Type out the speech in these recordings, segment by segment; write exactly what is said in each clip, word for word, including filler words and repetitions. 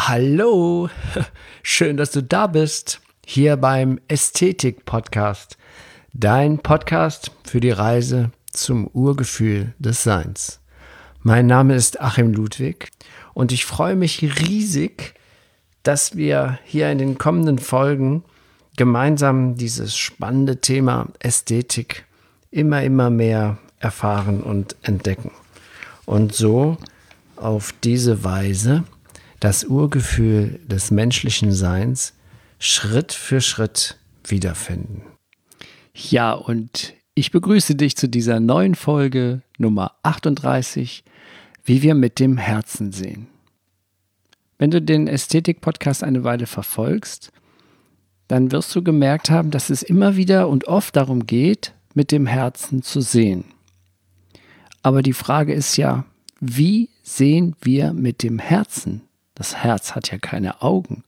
Hallo, schön, dass du da bist, hier beim Ästhetik-Podcast, dein Podcast für die Reise zum Urgefühl des Seins. Mein Name ist Achim Ludwig und ich freue mich riesig, dass wir hier in den kommenden Folgen gemeinsam dieses spannende Thema Ästhetik immer, immer mehr erfahren und entdecken. Und so auf diese Weise das Urgefühl des menschlichen Seins Schritt für Schritt wiederfinden. Ja, und ich begrüße dich zu dieser neuen Folge Nummer achtunddreißig, wie wir mit dem Herzen sehen. Wenn du den Ästhetik-Podcast eine Weile verfolgst, dann wirst du gemerkt haben, dass es immer wieder und oft darum geht, mit dem Herzen zu sehen. Aber die Frage ist ja, wie sehen wir mit dem Herzen? Das Herz hat ja keine Augen.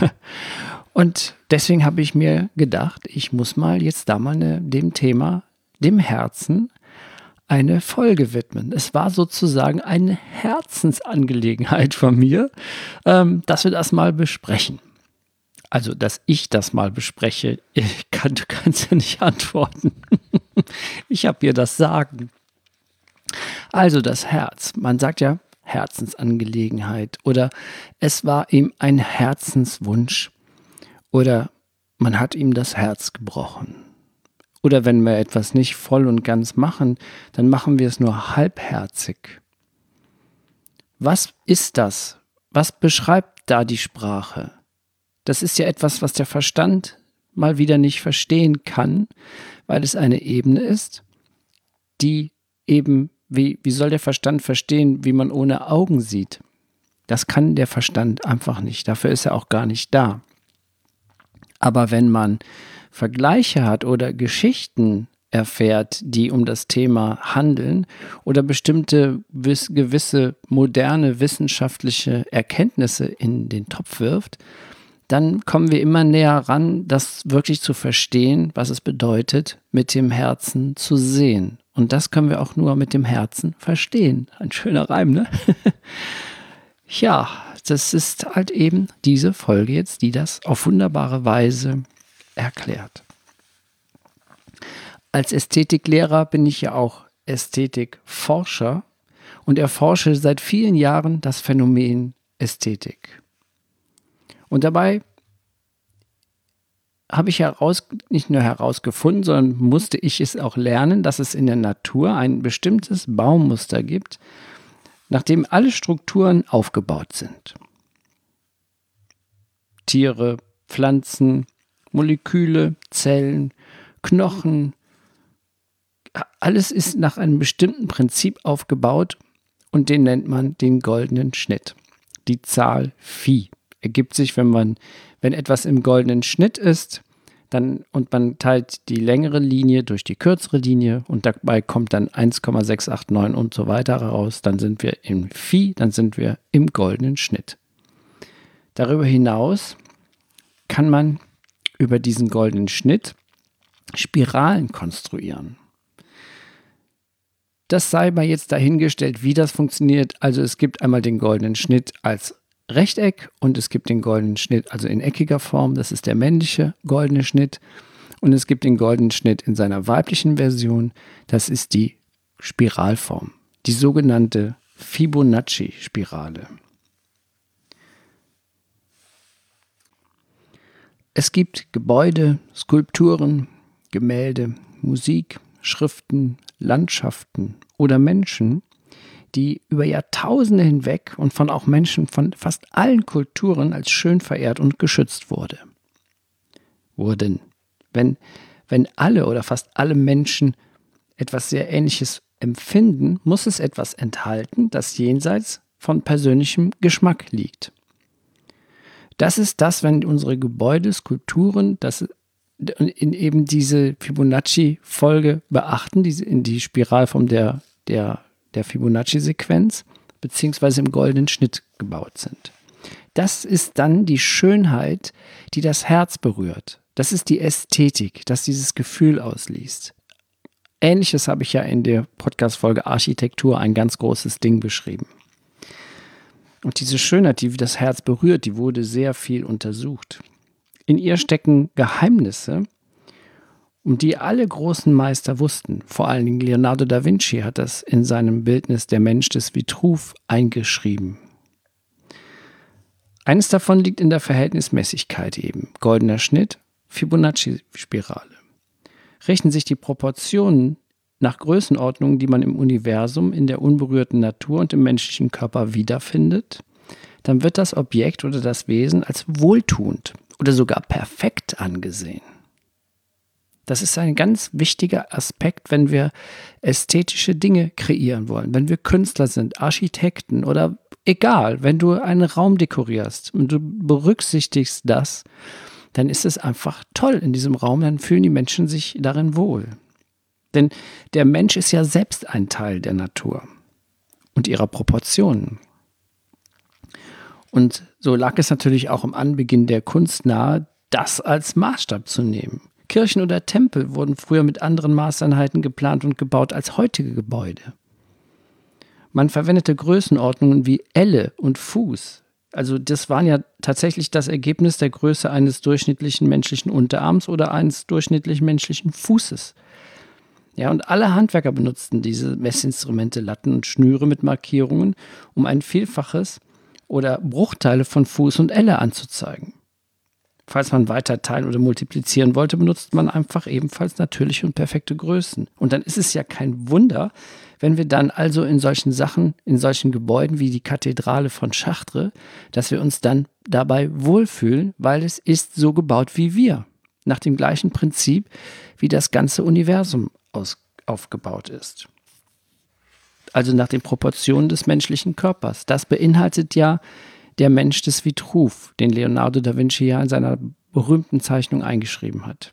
Und deswegen habe ich mir gedacht, ich muss mal jetzt da mal eine, dem Thema, dem Herzen, eine Folge widmen. Es war sozusagen eine Herzensangelegenheit von mir, ähm, dass wir das mal besprechen. Also, dass ich das mal bespreche. Ich kann, du kannst ja nicht antworten. Ich habe hier das Sagen. Also das Herz. Man sagt ja, Herzensangelegenheit oder es war ihm ein Herzenswunsch oder man hat ihm das Herz gebrochen. Oder wenn wir etwas nicht voll und ganz machen, dann machen wir es nur halbherzig. Was ist das? Was beschreibt da die Sprache? Das ist ja etwas, was der Verstand mal wieder nicht verstehen kann, weil es eine Ebene ist, die eben Wie, wie soll der Verstand verstehen, wie man ohne Augen sieht? Das kann der Verstand einfach nicht. Dafür ist er auch gar nicht da. Aber wenn man Vergleiche hat oder Geschichten erfährt, die um das Thema handeln oder bestimmte gewisse moderne wissenschaftliche Erkenntnisse in den Topf wirft, dann kommen wir immer näher ran, das wirklich zu verstehen, was es bedeutet, mit dem Herzen zu sehen. Und das können wir auch nur mit dem Herzen verstehen. Ein schöner Reim, ne? Ja, das ist halt eben diese Folge jetzt, die das auf wunderbare Weise erklärt. Als Ästhetiklehrer bin ich ja auch Ästhetikforscher und erforsche seit vielen Jahren das Phänomen Ästhetik. Und dabei habe ich heraus, nicht nur herausgefunden, sondern musste ich es auch lernen, dass es in der Natur ein bestimmtes Baumuster gibt, nach dem alle Strukturen aufgebaut sind. Tiere, Pflanzen, Moleküle, Zellen, Knochen, alles ist nach einem bestimmten Prinzip aufgebaut und den nennt man den goldenen Schnitt. Die Zahl Phi ergibt sich, wenn man, wenn etwas im goldenen Schnitt ist, dann und man teilt die längere Linie durch die kürzere Linie und dabei kommt dann eins Komma sechs acht neun und so weiter raus, dann sind wir im Phi, dann sind wir im goldenen Schnitt. Darüber hinaus kann man über diesen goldenen Schnitt Spiralen konstruieren. Das sei mal jetzt dahingestellt, wie das funktioniert. Also es gibt einmal den goldenen Schnitt als Rechteck und es gibt den goldenen Schnitt, also in eckiger Form, das ist der männliche goldene Schnitt. Und es gibt den goldenen Schnitt in seiner weiblichen Version, das ist die Spiralform, die sogenannte Fibonacci-Spirale. Es gibt Gebäude, Skulpturen, Gemälde, Musik, Schriften, Landschaften oder Menschen, die über Jahrtausende hinweg und von auch Menschen von fast allen Kulturen als schön verehrt und geschützt wurde. Wurden. Wenn, wenn alle oder fast alle Menschen etwas sehr Ähnliches empfinden, muss es etwas enthalten, das jenseits von persönlichem Geschmack liegt. Das ist das, wenn unsere Gebäude, Skulpturen, das in eben diese Fibonacci-Folge beachten, diese in die Spiralform der, der der Fibonacci-Sequenz, beziehungsweise im goldenen Schnitt gebaut sind. Das ist dann die Schönheit, die das Herz berührt. Das ist die Ästhetik, das dieses Gefühl ausliest. Ähnliches habe ich ja in der Podcast-Folge Architektur, ein ganz großes Ding, beschrieben. Und diese Schönheit, die das Herz berührt, die wurde sehr viel untersucht. In ihr stecken Geheimnisse, um die alle großen Meister wussten. Vor allen Dingen Leonardo da Vinci hat das in seinem Bildnis Der Mensch des Vitruv eingeschrieben. Eines davon liegt in der Verhältnismäßigkeit eben. Goldener Schnitt, Fibonacci-Spirale. Rechnen sich die Proportionen nach Größenordnungen, die man im Universum, in der unberührten Natur und im menschlichen Körper wiederfindet, dann wird das Objekt oder das Wesen als wohltuend oder sogar perfekt angesehen. Das ist ein ganz wichtiger Aspekt, wenn wir ästhetische Dinge kreieren wollen, wenn wir Künstler sind, Architekten oder egal, wenn du einen Raum dekorierst und du berücksichtigst das, dann ist es einfach toll in diesem Raum, dann fühlen die Menschen sich darin wohl. Denn der Mensch ist ja selbst ein Teil der Natur und ihrer Proportionen. Und so lag es natürlich auch im Anbeginn der Kunst nahe, das als Maßstab zu nehmen. Kirchen oder Tempel wurden früher mit anderen Maßeinheiten geplant und gebaut als heutige Gebäude. Man verwendete Größenordnungen wie Elle und Fuß. Also das waren ja tatsächlich das Ergebnis der Größe eines durchschnittlichen menschlichen Unterarms oder eines durchschnittlichen menschlichen Fußes. Ja, und alle Handwerker benutzten diese Messinstrumente, Latten und Schnüre mit Markierungen, um ein Vielfaches oder Bruchteile von Fuß und Elle anzuzeigen. Falls man weiter teilen oder multiplizieren wollte, benutzt man einfach ebenfalls natürliche und perfekte Größen. Und dann ist es ja kein Wunder, wenn wir dann also in solchen Sachen, in solchen Gebäuden wie die Kathedrale von Chartres, dass wir uns dann dabei wohlfühlen, weil es ist so gebaut wie wir. Nach dem gleichen Prinzip, wie das ganze Universum aus, aufgebaut ist. Also nach den Proportionen des menschlichen Körpers. Das beinhaltet ja Der Mensch des Vitruv, den Leonardo da Vinci ja in seiner berühmten Zeichnung eingeschrieben hat.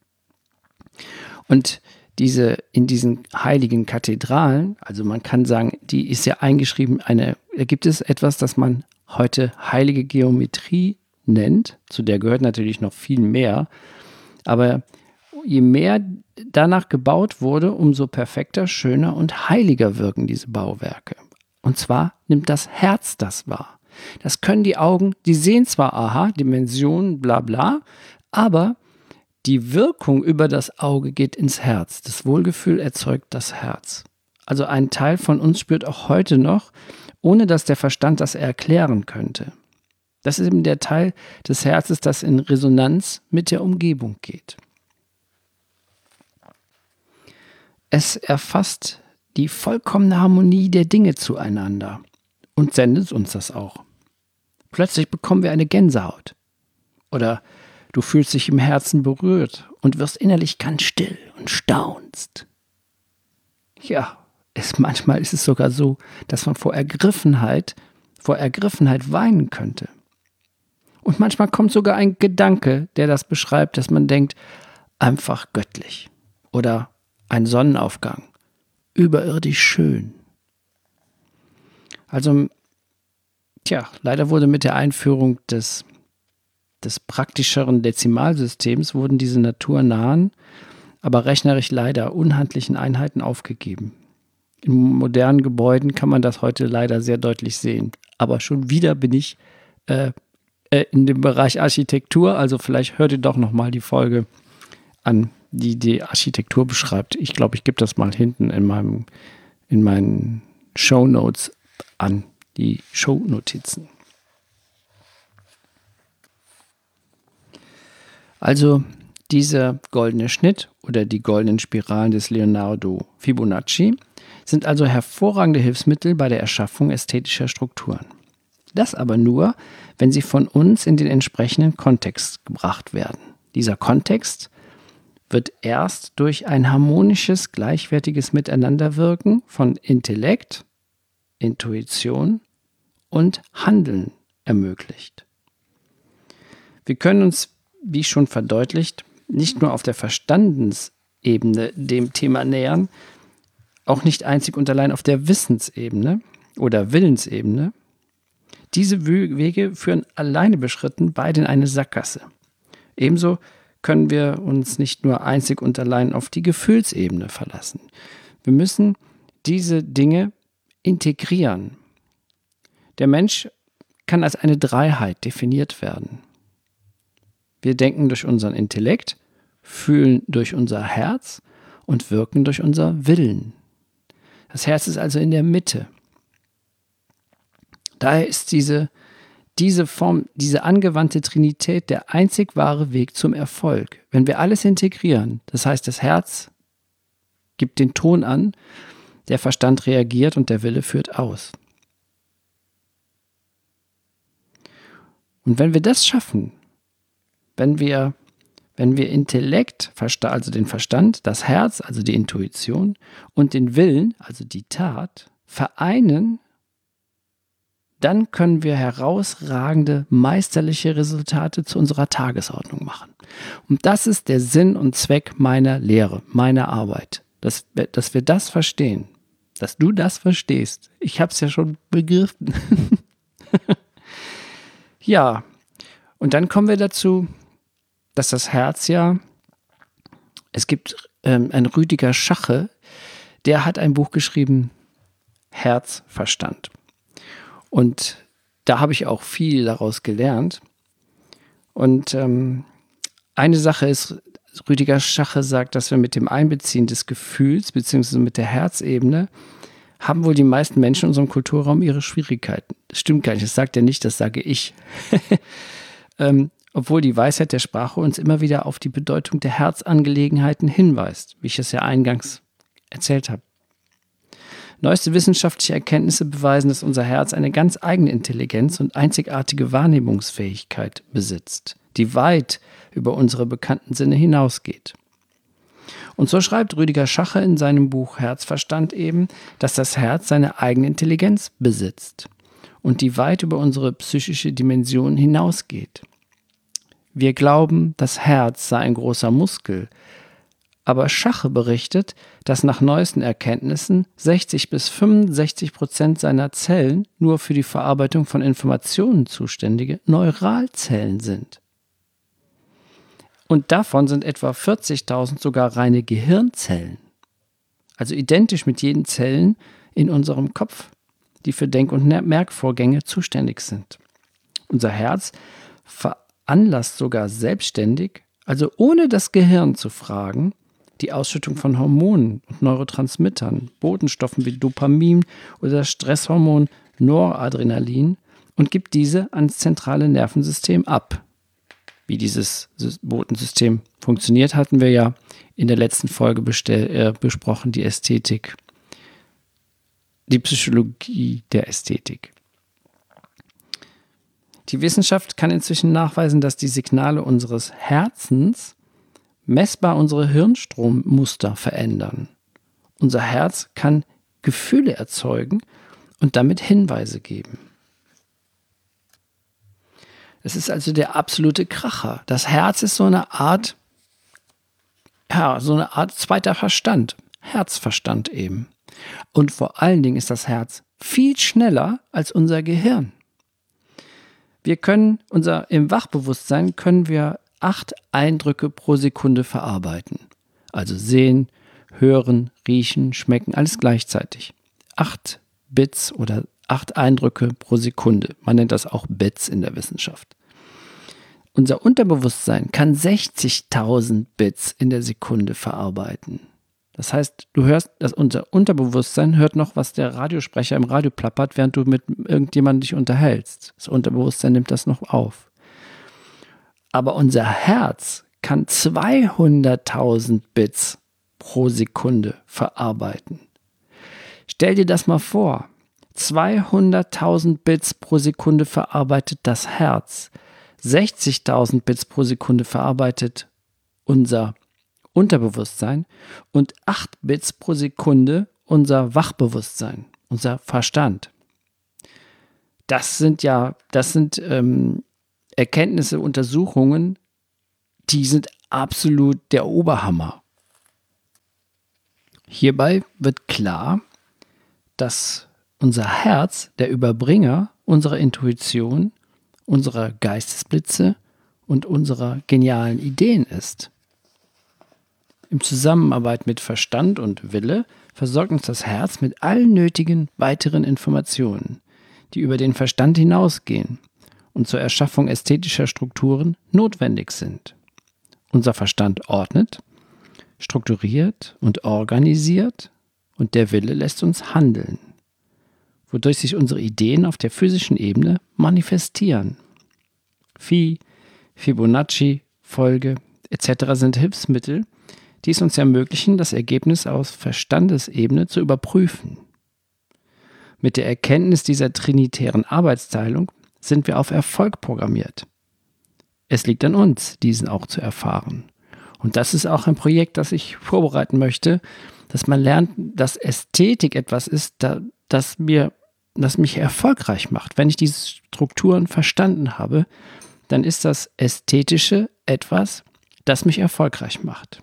Und diese, in diesen heiligen Kathedralen, also man kann sagen, die ist ja eingeschrieben, eine, da gibt es etwas, das man heute heilige Geometrie nennt, zu der gehört natürlich noch viel mehr, aber je mehr danach gebaut wurde, umso perfekter, schöner und heiliger wirken diese Bauwerke. Und zwar nimmt das Herz das wahr. Das können die Augen, die sehen zwar, aha, Dimensionen, bla bla, aber die Wirkung über das Auge geht ins Herz. Das Wohlgefühl erzeugt das Herz. Also ein Teil von uns spürt auch heute noch, ohne dass der Verstand das erklären könnte. Das ist eben der Teil des Herzens, das in Resonanz mit der Umgebung geht. Es erfasst die vollkommene Harmonie der Dinge zueinander und sendet uns das auch. Plötzlich bekommen wir eine Gänsehaut. Oder du fühlst dich im Herzen berührt und wirst innerlich ganz still und staunst. Ja, es, manchmal ist es sogar so, dass man vor Ergriffenheit, vor Ergriffenheit weinen könnte. Und manchmal kommt sogar ein Gedanke, der das beschreibt, dass man denkt, einfach göttlich. Oder ein Sonnenaufgang, überirdisch schön. Also, tja, leider wurde mit der Einführung des, des praktischeren Dezimalsystems wurden diese naturnahen, aber rechnerisch leider unhandlichen Einheiten aufgegeben. In modernen Gebäuden kann man das heute leider sehr deutlich sehen. Aber schon wieder bin ich äh, äh, in dem Bereich Architektur, also vielleicht hört ihr doch nochmal die Folge an, die die Architektur beschreibt. Ich glaube, ich gebe das mal hinten in meinem, in meinen Shownotes an. Die Shownotizen. Also dieser goldene Schnitt oder die goldenen Spiralen des Leonardo Fibonacci sind also hervorragende Hilfsmittel bei der Erschaffung ästhetischer Strukturen. Das aber nur, wenn sie von uns in den entsprechenden Kontext gebracht werden. Dieser Kontext wird erst durch ein harmonisches, gleichwertiges Miteinanderwirken von Intellekt, Intuition und Handeln ermöglicht. Wir können uns, wie schon verdeutlicht, nicht nur auf der Verstandensebene dem Thema nähern, auch nicht einzig und allein auf der Wissensebene oder Willensebene. Diese Wege führen alleine beschritten beide in eine Sackgasse. Ebenso können wir uns nicht nur einzig und allein auf die Gefühlsebene verlassen. Wir müssen diese Dinge integrieren. Der Mensch kann als eine Dreiheit definiert werden. Wir denken durch unseren Intellekt, fühlen durch unser Herz und wirken durch unser Willen. Das Herz ist also in der Mitte. Daher ist diese, diese Form, diese angewandte Trinität der einzig wahre Weg zum Erfolg. Wenn wir alles integrieren, das heißt, das Herz gibt den Ton an, der Verstand reagiert und der Wille führt aus. Und wenn wir das schaffen, wenn wir, wenn wir Intellekt, also den Verstand, das Herz, also die Intuition und den Willen, also die Tat, vereinen, dann können wir herausragende, meisterliche Resultate zu unserer Tagesordnung machen. Und das ist der Sinn und Zweck meiner Lehre, meiner Arbeit, dass, dass wir das verstehen, dass du das verstehst. Ich habe es ja schon begriffen. Ja, und dann kommen wir dazu, dass das Herz ja, es gibt ähm, einen Rüdiger Schache, der hat ein Buch geschrieben, Herz, Verstand. Und da habe ich auch viel daraus gelernt. Und ähm, eine Sache ist, Rüdiger Schache sagt, dass wir mit dem Einbeziehen des Gefühls bzw. mit der Herzebene haben wohl die meisten Menschen in unserem Kulturraum ihre Schwierigkeiten. Das stimmt gar nicht, das sagt er nicht, das sage ich. ähm, obwohl die Weisheit der Sprache uns immer wieder auf die Bedeutung der Herzangelegenheiten hinweist, wie ich es ja eingangs erzählt habe. Neueste wissenschaftliche Erkenntnisse beweisen, dass unser Herz eine ganz eigene Intelligenz und einzigartige Wahrnehmungsfähigkeit besitzt, die weit über unsere bekannten Sinne hinausgeht. Und so schreibt Rüdiger Schache in seinem Buch Herzverstand eben, dass das Herz seine eigene Intelligenz besitzt und die weit über unsere psychische Dimension hinausgeht. Wir glauben, das Herz sei ein großer Muskel, aber Schache berichtet, dass nach neuesten Erkenntnissen sechzig bis fünfundsechzig Prozent seiner Zellen nur für die Verarbeitung von Informationen zuständige Neuralzellen sind. Und davon sind etwa vierzigtausend sogar reine Gehirnzellen. Also identisch mit jenen Zellen in unserem Kopf, die für Denk- und Merkvorgänge zuständig sind. Unser Herz veranlasst sogar selbstständig, also ohne das Gehirn zu fragen, die Ausschüttung von Hormonen und Neurotransmittern, Botenstoffen wie Dopamin oder das Stresshormon Noradrenalin und gibt diese ans zentrale Nervensystem ab. Wie dieses Botensystem funktioniert, hatten wir ja in der letzten Folge bestell, äh, besprochen, die Ästhetik, die Psychologie der Ästhetik. Die Wissenschaft kann inzwischen nachweisen, dass die Signale unseres Herzens messbar unsere Hirnstrommuster verändern. Unser Herz kann Gefühle erzeugen und damit Hinweise geben. Es ist also der absolute Kracher. Das Herz ist so eine Art, ja, so eine Art zweiter Verstand, Herzverstand eben. Und vor allen Dingen ist das Herz viel schneller als unser Gehirn. Wir können, unser, im Wachbewusstsein können wir acht Eindrücke pro Sekunde verarbeiten. Also sehen, hören, riechen, schmecken, alles gleichzeitig. Acht Bits oder acht Eindrücke pro Sekunde. Man nennt das auch Bits in der Wissenschaft. Unser Unterbewusstsein kann sechzigtausend Bits in der Sekunde verarbeiten. Das heißt, du hörst, dass unser Unterbewusstsein hört noch, was der Radiosprecher im Radio plappert, während du mit irgendjemandem dich unterhältst. Das Unterbewusstsein nimmt das noch auf. Aber unser Herz kann zweihunderttausend Bits pro Sekunde verarbeiten. Stell dir das mal vor. zweihunderttausend Bits pro Sekunde verarbeitet das Herz. sechzigtausend Bits pro Sekunde verarbeitet unser Unterbewusstsein und acht Bits pro Sekunde unser Wachbewusstsein, unser Verstand. Das sind ja, das sind ähm, Erkenntnisse, Untersuchungen, die sind absolut der Oberhammer. Hierbei wird klar, dass unser Herz der Überbringer unserer Intuition, unserer Geistesblitze und unserer genialen Ideen ist. Im Zusammenarbeit mit Verstand und Wille versorgt uns das Herz mit allen nötigen weiteren Informationen, die über den Verstand hinausgehen und zur Erschaffung ästhetischer Strukturen notwendig sind. Unser Verstand ordnet, strukturiert und organisiert und der Wille lässt uns handeln, wodurch sich unsere Ideen auf der physischen Ebene manifestieren. Phi, Fibonacci, Folge et cetera sind Hilfsmittel, die es uns ermöglichen, das Ergebnis aus Verstandesebene zu überprüfen. Mit der Erkenntnis dieser trinitären Arbeitsteilung sind wir auf Erfolg programmiert. Es liegt an uns, diesen auch zu erfahren. Und das ist auch ein Projekt, das ich vorbereiten möchte, dass man lernt, dass Ästhetik etwas ist, das, mir, das mich erfolgreich macht. Wenn ich diese Strukturen verstanden habe, dann ist das Ästhetische etwas, das mich erfolgreich macht.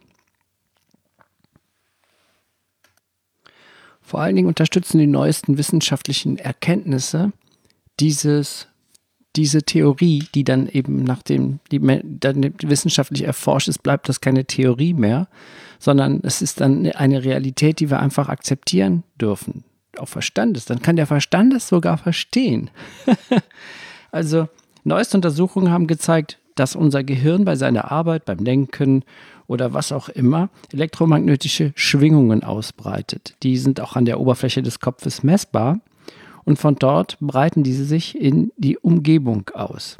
Vor allen Dingen unterstützen die neuesten wissenschaftlichen Erkenntnisse dieses, diese Theorie, die dann eben nachdem die dann wissenschaftlich erforscht ist, bleibt das keine Theorie mehr, sondern es ist dann eine Realität, die wir einfach akzeptieren dürfen. Auf Verstandes. Dann kann der Verstand das sogar verstehen. Also neueste Untersuchungen haben gezeigt, dass unser Gehirn bei seiner Arbeit, beim Denken oder was auch immer, elektromagnetische Schwingungen ausbreitet. Die sind auch an der Oberfläche des Kopfes messbar und von dort breiten diese sich in die Umgebung aus.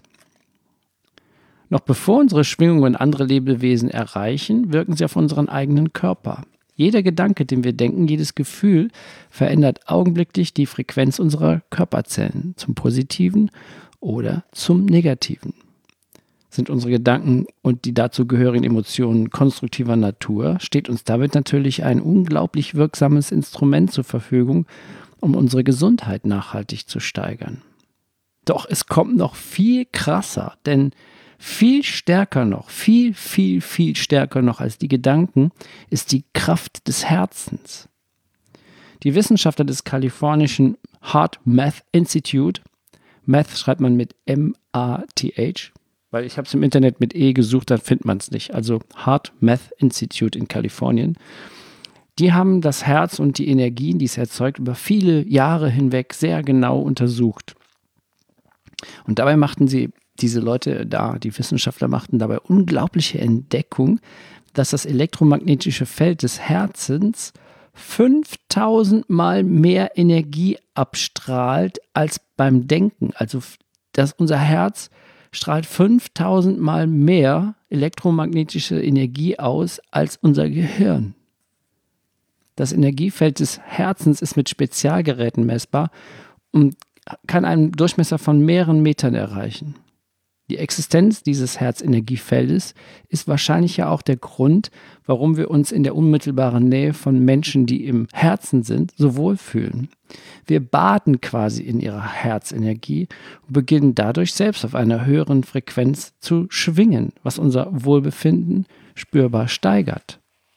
Noch bevor unsere Schwingungen andere Lebewesen erreichen, wirken sie auf unseren eigenen Körper. Jeder Gedanke, den wir denken, jedes Gefühl verändert augenblicklich die Frequenz unserer Körperzellen zum Positiven oder zum Negativen. Sind unsere Gedanken und die dazu gehörigen Emotionen konstruktiver Natur, steht uns damit natürlich ein unglaublich wirksames Instrument zur Verfügung, um unsere Gesundheit nachhaltig zu steigern. Doch es kommt noch viel krasser, denn viel stärker noch, viel, viel, viel stärker noch als die Gedanken ist die Kraft des Herzens. Die Wissenschaftler des kalifornischen Heart Math Institute, Math schreibt man mit M A T H, weil ich habe es im Internet mit E gesucht, dann findet man es nicht. Also Heart Math Institute in Kalifornien. Die haben das Herz und die Energien, die es erzeugt, über viele Jahre hinweg sehr genau untersucht. Und dabei machten sie, diese Leute da, die Wissenschaftler machten dabei unglaubliche Entdeckung, dass das elektromagnetische Feld des Herzens fünftausend Mal mehr Energie abstrahlt als beim Denken. Also dass unser Herz strahlt fünftausend Mal mehr elektromagnetische Energie aus als unser Gehirn. Das Energiefeld des Herzens ist mit Spezialgeräten messbar und kann einen Durchmesser von mehreren Metern erreichen. Die Existenz dieses Herzenergiefeldes ist wahrscheinlich ja auch der Grund, warum wir uns in der unmittelbaren Nähe von Menschen, die im Herzen sind, so wohlfühlen. Wir baden quasi in ihrer Herzenergie und beginnen dadurch selbst auf einer höheren Frequenz zu schwingen, was unser Wohlbefinden spürbar steigert.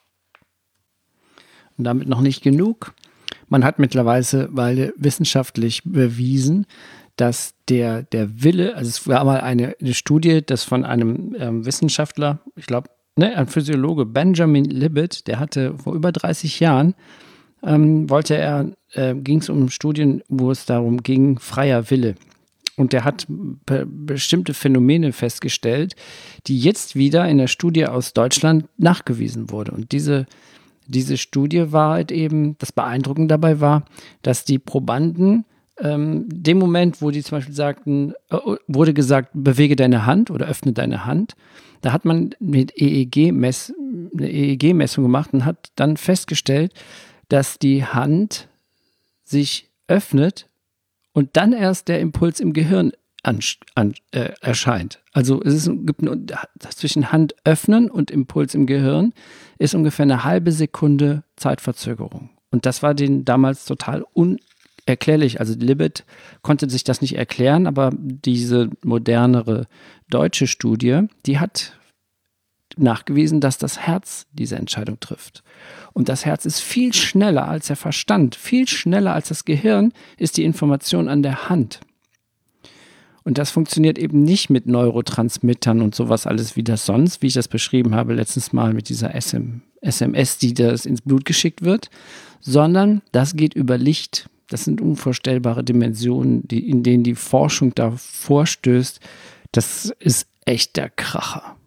Und damit noch nicht genug. Man hat mittlerweile wissenschaftlich bewiesen, dass der, der Wille, also es war mal eine, eine Studie, das von einem ähm, Wissenschaftler, ich glaube, ne, ein Physiologe, Benjamin Libet, der hatte vor über dreißig Jahren, ähm, wollte er, äh, ging es um Studien, wo es darum ging, freier Wille. Und der hat be- bestimmte Phänomene festgestellt, die jetzt wieder in der Studie aus Deutschland nachgewiesen wurde. Und diese Diese Studie war halt eben, das Beeindruckende dabei war, dass die Probanden ähm, dem Moment, wo die zum Beispiel sagten, äh, wurde gesagt, bewege deine Hand oder öffne deine Hand, da hat man mit E E G-Mess, eine E E G-Messung gemacht und hat dann festgestellt, dass die Hand sich öffnet und dann erst der Impuls im Gehirn An, an, äh, erscheint. Also es ist, gibt ein, zwischen Hand öffnen und Impuls im Gehirn ist ungefähr eine halbe Sekunde Zeitverzögerung. Und das war denen damals total unerklärlich. Also Libet konnte sich das nicht erklären, aber diese modernere deutsche Studie, die hat nachgewiesen, dass das Herz diese Entscheidung trifft. Und das Herz ist viel schneller als der Verstand, viel schneller als das Gehirn ist die Information an der Hand. Und das funktioniert eben nicht mit Neurotransmittern und sowas alles wie das sonst, wie ich das beschrieben habe letztens mal mit dieser S M S, die das ins Blut geschickt wird, sondern das geht über Licht, Das sind unvorstellbare Dimensionen, die, in denen die Forschung da vorstößt. Das ist echt der Kracher.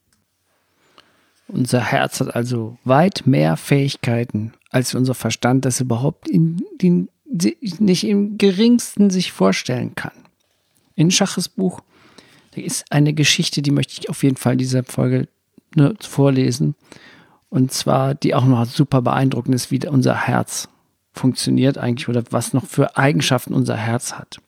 Unser Herz hat also weit mehr Fähigkeiten, als unser Verstand das überhaupt in den, nicht im geringsten sich vorstellen kann. In Schaches Buch, da ist eine Geschichte, die möchte ich auf jeden Fall in dieser Folge nur vorlesen. Und zwar, die auch noch super beeindruckend ist, wie unser Herz funktioniert eigentlich oder was noch für Eigenschaften unser Herz hat.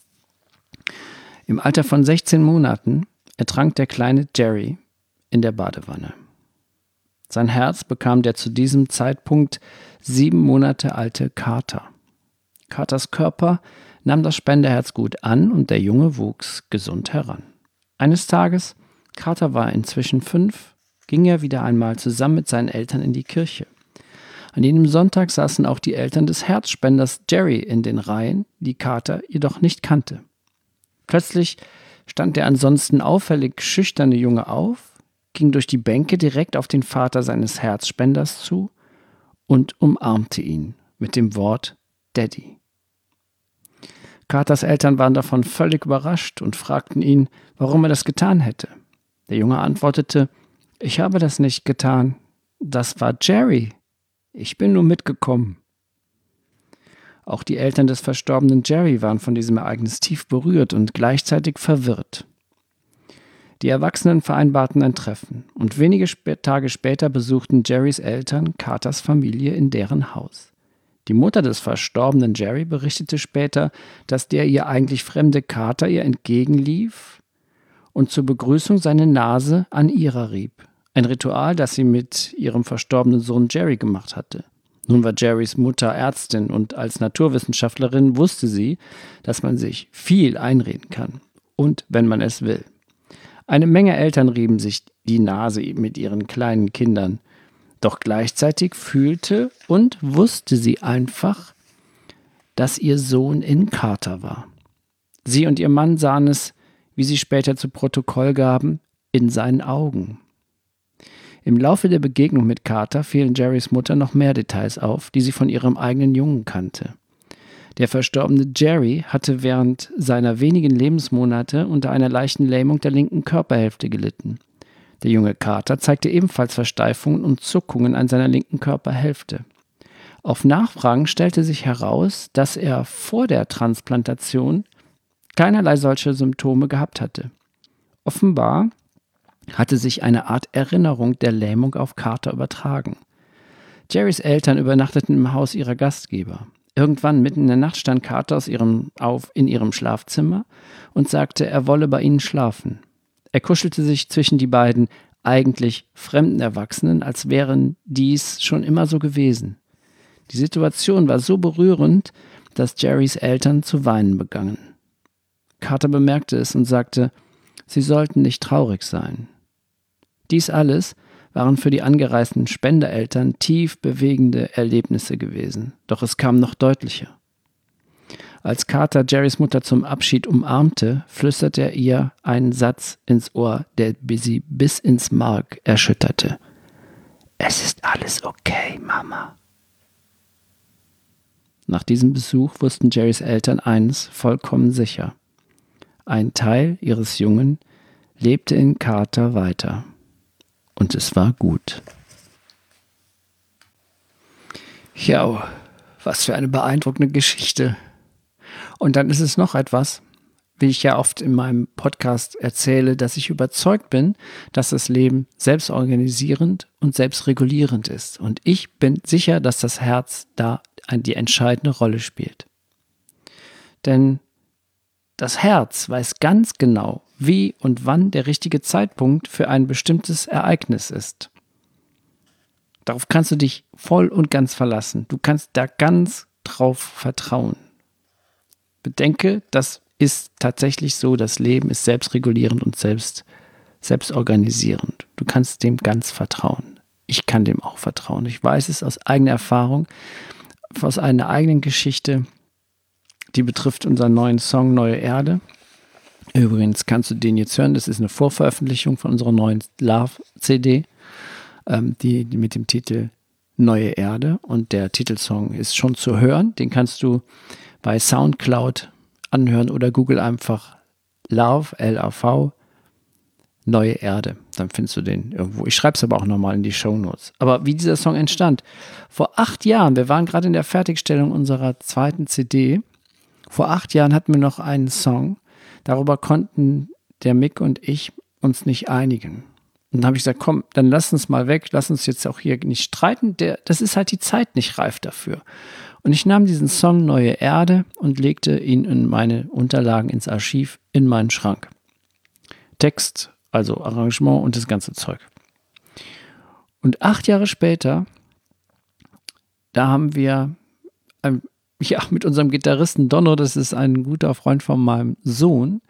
Im Alter von sechzehn Monaten ertrank der kleine Jerry in der Badewanne. Sein Herz bekam der zu diesem Zeitpunkt sieben Monate alte Carter. Carters Körper nahm das Spenderherz gut an und der Junge wuchs gesund heran. Eines Tages, Carter war inzwischen fünf, ging er wieder einmal zusammen mit seinen Eltern in die Kirche. An jenem Sonntag saßen auch die Eltern des Herzspenders Jerry in den Reihen, die Carter jedoch nicht kannte. Plötzlich stand der ansonsten auffällig schüchterne Junge auf, ging durch die Bänke direkt auf den Vater seines Herzspenders zu und umarmte ihn mit dem Wort Daddy. Carters Eltern waren davon völlig überrascht und fragten ihn, warum er das getan hätte. Der Junge antwortete, ich habe das nicht getan, das war Jerry. Ich bin nur mitgekommen. Auch die Eltern des verstorbenen Jerry waren von diesem Ereignis tief berührt und gleichzeitig verwirrt. Die Erwachsenen vereinbarten ein Treffen und wenige sp- Tage später besuchten Jerrys Eltern Carters Familie in deren Haus. Die Mutter des verstorbenen Jerry berichtete später, dass der ihr eigentlich fremde Carter ihr entgegenlief und zur Begrüßung seine Nase an ihrer rieb. Ein Ritual, das sie mit ihrem verstorbenen Sohn Jerry gemacht hatte. Nun war Jerrys Mutter Ärztin und als Naturwissenschaftlerin wusste sie, dass man sich viel einreden kann. Und wenn man es will. Eine Menge Eltern rieben sich die Nase mit ihren kleinen Kindern. Doch gleichzeitig fühlte und wusste sie einfach, dass ihr Sohn in Carter war. Sie und ihr Mann sahen es, wie sie später zu Protokoll gaben, in seinen Augen. Im Laufe der Begegnung mit Carter fielen Jerrys Mutter noch mehr Details auf, die sie von ihrem eigenen Jungen kannte. Der verstorbene Jerry hatte während seiner wenigen Lebensmonate unter einer leichten Lähmung der linken Körperhälfte gelitten. Der junge Carter zeigte ebenfalls Versteifungen und Zuckungen an seiner linken Körperhälfte. Auf Nachfragen stellte sich heraus, dass er vor der Transplantation keinerlei solche Symptome gehabt hatte. Offenbar hatte sich eine Art Erinnerung der Lähmung auf Carter übertragen. Jerrys Eltern übernachteten im Haus ihrer Gastgeber. Irgendwann mitten in der Nacht stand Carter aus ihrem, auf in ihrem Schlafzimmer und sagte, er wolle bei ihnen schlafen. Er kuschelte sich zwischen die beiden eigentlich fremden Erwachsenen, als wären dies schon immer so gewesen. Die Situation war so berührend, dass Jerrys Eltern zu weinen begannen. Carter bemerkte es und sagte, sie sollten nicht traurig sein. Dies alles waren für die angereisten Spendereltern tief bewegende Erlebnisse gewesen, doch es kam noch deutlicher. Als Carter Jerrys Mutter zum Abschied umarmte, flüsterte er ihr einen Satz ins Ohr, der sie bis ins Mark erschütterte. Es ist alles okay, Mama. Nach diesem Besuch wussten Jerrys Eltern eines vollkommen sicher. Ein Teil ihres Jungen lebte in Carter weiter. Und es war gut. Ja, was für eine beeindruckende Geschichte. Und dann ist es noch etwas, wie ich ja oft in meinem Podcast erzähle, dass ich überzeugt bin, dass das Leben selbstorganisierend und selbstregulierend ist. Und ich bin sicher, dass das Herz da die entscheidende Rolle spielt. Denn das Herz weiß ganz genau, wie und wann der richtige Zeitpunkt für ein bestimmtes Ereignis ist. Darauf kannst du dich voll und ganz verlassen. Du kannst da ganz drauf vertrauen. Bedenke, das ist tatsächlich so, das Leben ist selbstregulierend und selbst, selbstorganisierend. Du kannst dem ganz vertrauen. Ich kann dem auch vertrauen. Ich weiß es aus eigener Erfahrung, aus einer eigenen Geschichte, die betrifft unseren neuen Song Neue Erde. Übrigens kannst du den jetzt hören, das ist eine Vorveröffentlichung von unserer neuen Love-C D, ähm, die, die mit dem Titel Neue Erde und der Titelsong ist schon zu hören. Den kannst du bei Soundcloud anhören oder Google einfach Love, L A V, Neue Erde. Dann findest du den irgendwo. Ich schreibe es aber auch nochmal in die Shownotes. Aber wie dieser Song entstand, vor acht Jahren, wir waren gerade in der Fertigstellung unserer zweiten C D, vor acht Jahren hatten wir noch einen Song, darüber konnten der Mick und ich uns nicht einigen. Und dann habe ich gesagt, komm, dann lass uns mal weg, lass uns jetzt auch hier nicht streiten. Der, das ist halt die Zeit nicht reif dafür. Und ich nahm diesen Song Neue Erde und legte ihn in meine Unterlagen ins Archiv, in meinen Schrank. Text, also Arrangement und das ganze Zeug. Und acht Jahre später, da haben wir ähm, ja, mit unserem Gitarristen Donno, das ist ein guter Freund von meinem Sohn,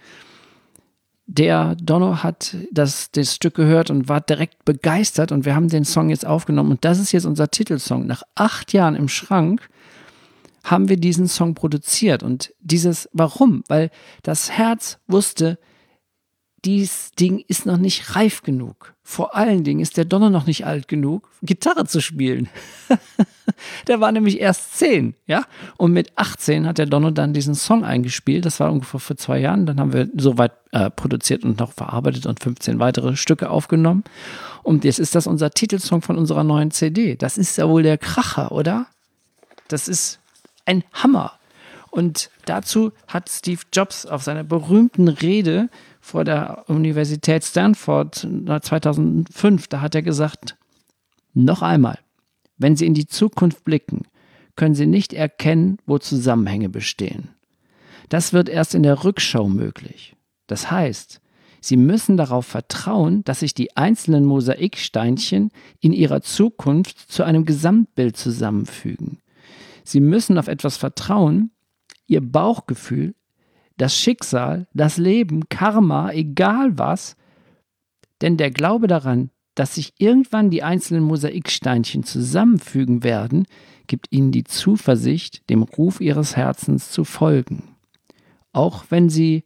der Donno hat das, das Stück gehört und war direkt begeistert und wir haben den Song jetzt aufgenommen und das ist jetzt unser Titelsong. Nach acht Jahren im Schrank haben wir diesen Song produziert und dieses, warum? Weil das Herz wusste, dieses Ding ist noch nicht reif genug. Vor allen Dingen ist der Donno noch nicht alt genug, Gitarre zu spielen. Der war nämlich erst zehn, ja. Und mit achtzehn hat der Donno dann diesen Song eingespielt. Das war ungefähr vor zwei Jahren. Dann haben wir soweit äh, produziert und noch verarbeitet und fünfzehn weitere Stücke aufgenommen. Und jetzt ist das unser Titelsong von unserer neuen C D. Das ist ja wohl der Kracher, oder? Das ist ein Hammer. Und dazu hat Steve Jobs auf seiner berühmten Rede vor der Universität Stanford zweitausendfünf, da hat er gesagt, noch einmal, wenn Sie in die Zukunft blicken, können Sie nicht erkennen, wo Zusammenhänge bestehen. Das wird erst in der Rückschau möglich. Das heißt, Sie müssen darauf vertrauen, dass sich die einzelnen Mosaiksteinchen in ihrer Zukunft zu einem Gesamtbild zusammenfügen. Sie müssen auf etwas vertrauen, Ihr Bauchgefühl, das Schicksal, das Leben, Karma, egal was, denn der Glaube daran, dass sich irgendwann die einzelnen Mosaiksteinchen zusammenfügen werden, gibt ihnen die Zuversicht, dem Ruf ihres Herzens zu folgen. Auch wenn sie,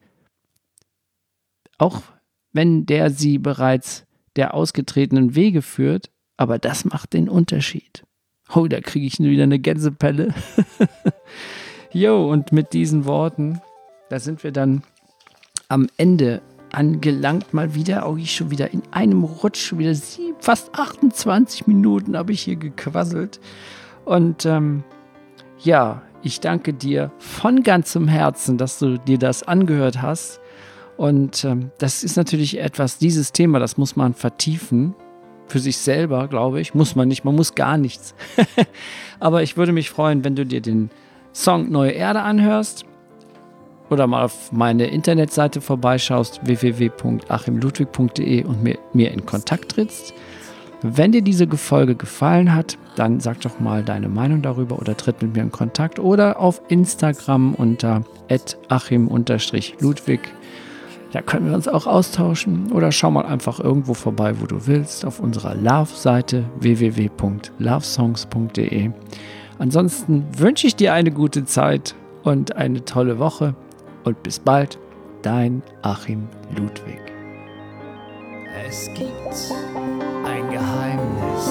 auch wenn der sie bereits der ausgetretenen Wege führt, aber das macht den Unterschied. Oh, da kriege ich wieder eine Gänsepelle. Jo, und mit diesen Worten, da sind wir dann am Ende angelangt, mal wieder, auch ich schon wieder in einem Rutsch, schon wieder sieben, fast achtundzwanzig Minuten habe ich hier gequasselt. Und ähm, ja, ich danke dir von ganzem Herzen, dass du dir das angehört hast. Und ähm, das ist natürlich etwas, dieses Thema, das muss man vertiefen. Für sich selber, glaube ich, muss man nicht, man muss gar nichts. Aber ich würde mich freuen, wenn du dir den Song Neue Erde anhörst oder mal auf meine Internetseite vorbeischaust, w w w punkt achim ludwig punkt de und mit mir in Kontakt trittst. Wenn dir diese Folge gefallen hat, dann sag doch mal deine Meinung darüber oder tritt mit mir in Kontakt oder auf Instagram unter at achim ludwig. Da können wir uns auch austauschen oder schau mal einfach irgendwo vorbei, wo du willst, auf unserer Love-Seite w w w punkt lovesongs punkt de. Ansonsten wünsche ich dir eine gute Zeit und eine tolle Woche und bis bald, dein Achim Ludwig. Es gibt ein Geheimnis,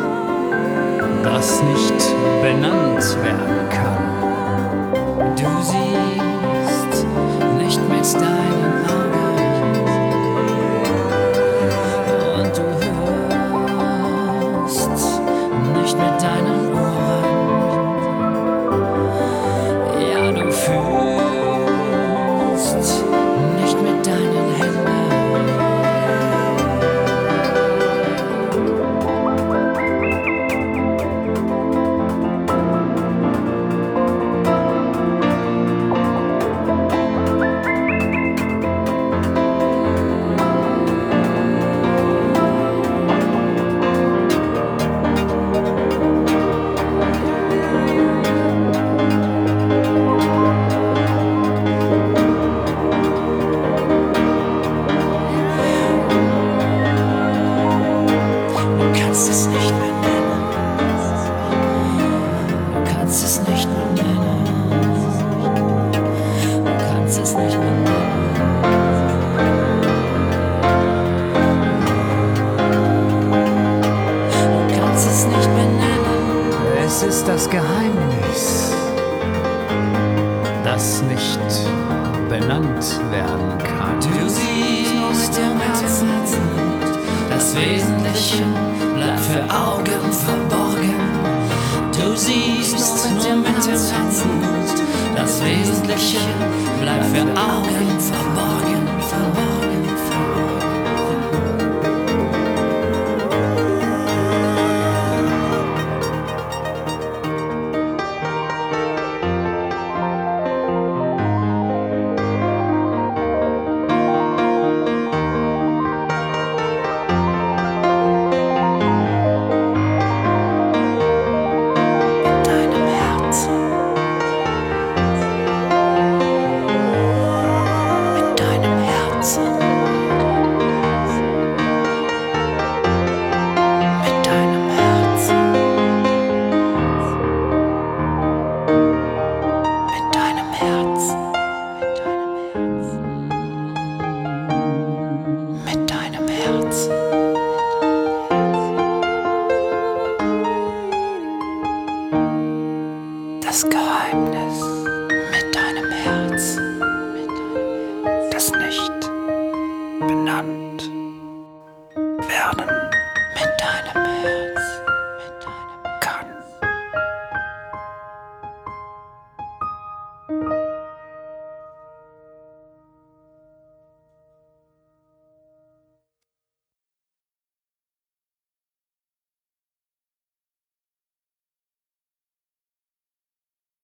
das nicht benannt werden kann. Du siehst nicht mit deinen Augen. Und du hörst nicht mit deinen Ohren. Ja, du fühlst nicht mit deinen Händen. Lächeln bleibt für Augen verborgen.